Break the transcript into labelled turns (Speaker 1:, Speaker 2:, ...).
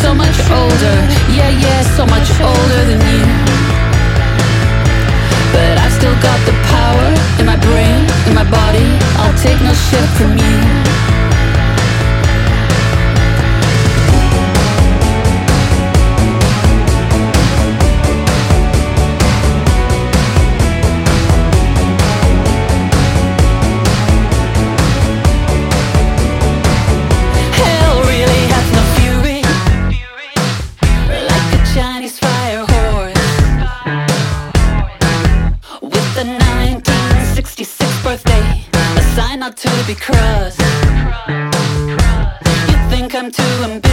Speaker 1: so much older. Yeah, yeah, so much older than you. But I've still got the power in my brain, in my body. I'll take no shit from you. Chinese fire horse with the 1966 birthday, a sign not to be crossed. You think I'm too embarrassed?